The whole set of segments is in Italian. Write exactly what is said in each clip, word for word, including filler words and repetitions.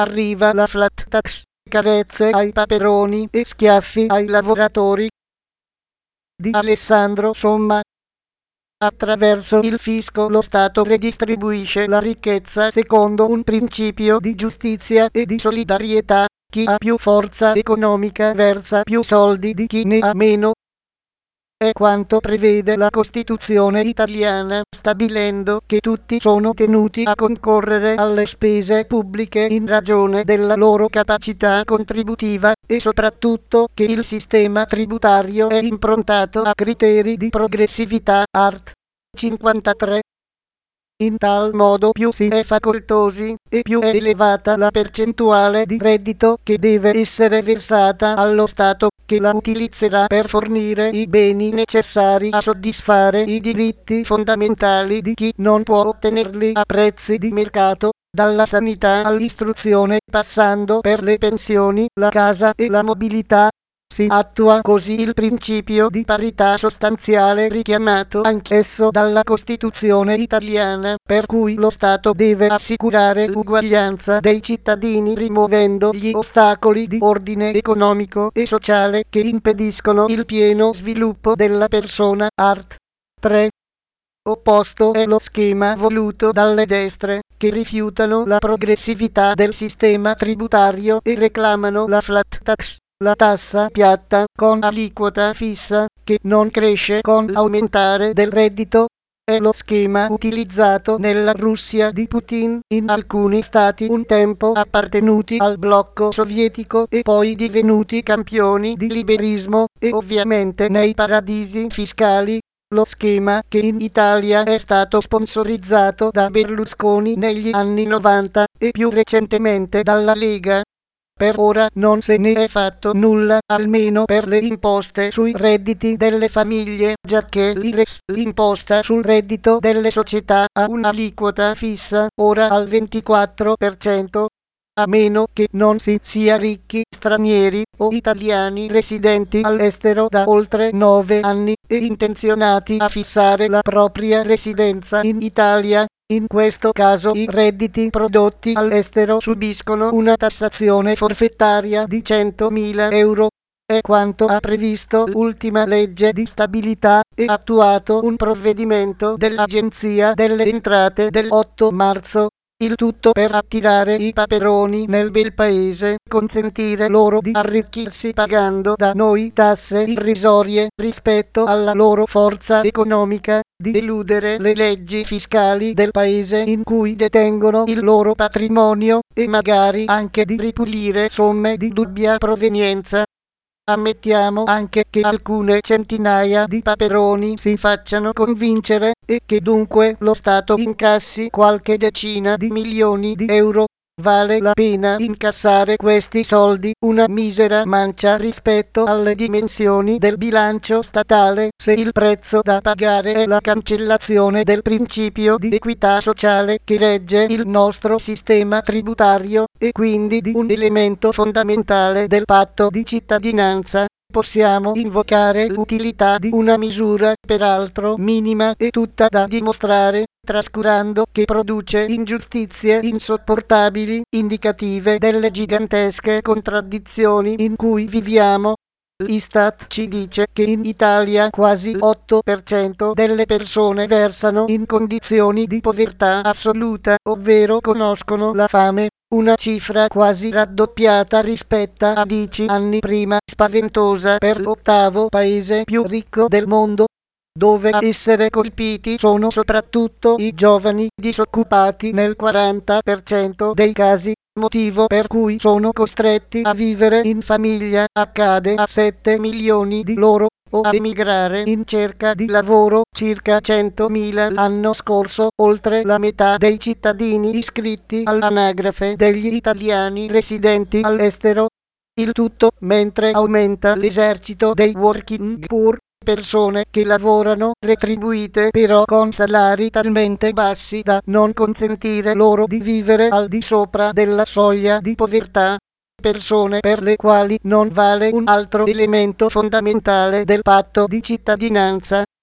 arriva la flat tax, carezze ai paperoni e schiaffi ai lavoratori. Di Alessandro Somma. Attraverso il fisco lo Stato redistribuisce la ricchezza secondo un principio di giustizia e di solidarietà. Chi ha più forza economica versa più soldi di chi ne ha meno. È quanto prevede la Costituzione italiana, stabilendo che tutti sono tenuti a concorrere alle spese pubbliche in ragione della loro capacità contributiva, e soprattutto che il sistema tributario è improntato a criteri di progressività. Art. cinquantatré. In tal modo più si è facoltosi, e più è elevata la percentuale di reddito che deve essere versata allo Stato, che la utilizzerà per fornire i beni necessari a soddisfare i diritti fondamentali di chi non può ottenerli a prezzi di mercato, dalla sanità all'istruzione, passando per le pensioni, la casa e la mobilità. Si attua così il principio di parità sostanziale richiamato anch'esso dalla Costituzione italiana, per cui lo Stato deve assicurare l'uguaglianza dei cittadini rimuovendo gli ostacoli di ordine economico e sociale che impediscono il pieno sviluppo della persona. Art. tre. Opposto è lo schema voluto dalle destre, che rifiutano la progressività del sistema tributario e reclamano la flat tax, la tassa piatta con aliquota fissa, che non cresce con l'aumentare del reddito. È lo schema utilizzato nella Russia di Putin, in alcuni stati un tempo appartenuti al blocco sovietico e poi divenuti campioni di liberismo, e ovviamente nei paradisi fiscali. Lo schema che in Italia è stato sponsorizzato da Berlusconi negli anni novanta e più recentemente dalla Lega. Per ora non se ne è fatto nulla, almeno per le imposte sui redditi delle famiglie, giacché l'I R E S, l'imposta sul reddito delle società, ha un'aliquota fissa, ora al ventiquattro per cento. A meno che non si sia ricchi, stranieri o italiani residenti all'estero da oltre nove anni e intenzionati a fissare la propria residenza in Italia. In questo caso i redditi prodotti all'estero subiscono una tassazione forfettaria di centomila euro. È quanto ha previsto l'ultima legge di stabilità e attuato un provvedimento dell'Agenzia delle Entrate del otto marzo. Il tutto per attirare i paperoni nel bel paese, consentire loro di arricchirsi pagando da noi tasse irrisorie rispetto alla loro forza economica, di eludere le leggi fiscali del paese in cui detengono il loro patrimonio, e magari anche di ripulire somme di dubbia provenienza. Ammettiamo anche che alcune centinaia di paperoni si facciano convincere, e che dunque lo Stato incassi qualche decina di milioni di euro. Vale la pena incassare questi soldi, una misera mancia rispetto alle dimensioni del bilancio statale, se il prezzo da pagare è la cancellazione del principio di equità sociale che regge il nostro sistema tributario, e quindi di un elemento fondamentale del patto di cittadinanza. Possiamo invocare l'utilità di una misura, peraltro minima e tutta da dimostrare, trascurando che produce ingiustizie insopportabili, indicative delle gigantesche contraddizioni in cui viviamo. L'Istat ci dice che in Italia quasi l'otto per cento delle persone versano in condizioni di povertà assoluta, ovvero conoscono la fame. Una cifra quasi raddoppiata rispetto a dieci anni prima, spaventosa per l'ottavo paese più ricco del mondo, dove a essere colpiti sono soprattutto i giovani disoccupati nel quaranta per cento dei casi, motivo per cui sono costretti a vivere in famiglia. Accade a sette milioni di loro, o a emigrare in cerca di lavoro, circa centomila l'anno scorso, oltre la metà dei cittadini iscritti all'anagrafe degli italiani residenti all'estero. Il tutto mentre aumenta l'esercito dei working poor, persone che lavorano retribuite però con salari talmente bassi da non consentire loro di vivere al di sopra della soglia di povertà. Persone per le quali non vale un altro elemento fondamentale del patto di cittadinanza,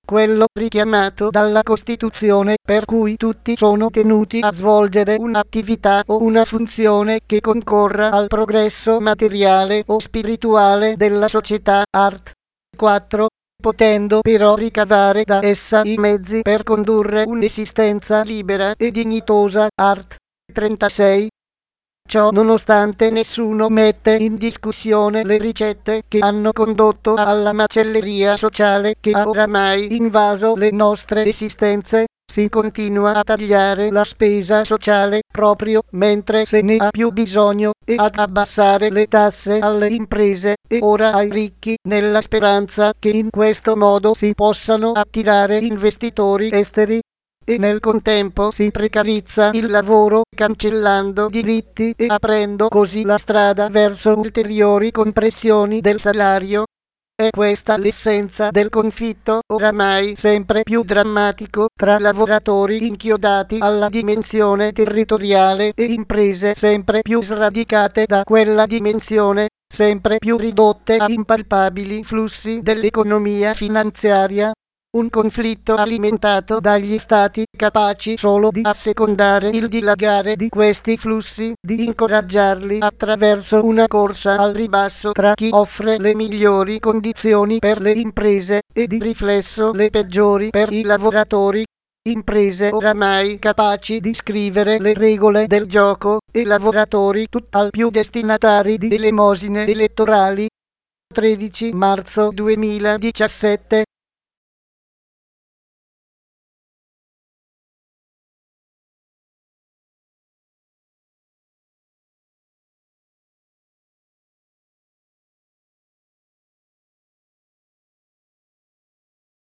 quello richiamato dalla Costituzione, per cui tutti sono tenuti a svolgere un'attività o una funzione che concorra al progresso materiale o spirituale della società. Art. quattro. Potendo però ricavare da essa i mezzi per condurre un'esistenza libera e dignitosa. Art. trentasei. Ciò nonostante nessuno mette in discussione le ricette che hanno condotto alla macelleria sociale che ha oramai invaso le nostre esistenze. Si continua a tagliare la spesa sociale proprio mentre se ne ha più bisogno e ad abbassare le tasse alle imprese e ora ai ricchi, nella speranza che in questo modo si possano attirare investitori esteri. E nel contempo si precarizza il lavoro, cancellando diritti e aprendo così la strada verso ulteriori compressioni del salario. È questa l'essenza del conflitto oramai sempre più drammatico tra lavoratori inchiodati alla dimensione territoriale e imprese sempre più sradicate da quella dimensione, sempre più ridotte a impalpabili flussi dell'economia finanziaria. Un conflitto alimentato dagli stati capaci solo di assecondare il dilagare di questi flussi, di incoraggiarli attraverso una corsa al ribasso tra chi offre le migliori condizioni per le imprese e di riflesso le peggiori per i lavoratori. Imprese oramai capaci di scrivere le regole del gioco e lavoratori tutt'al più destinatari di elemosine elettorali. tredici marzo duemiladiciassette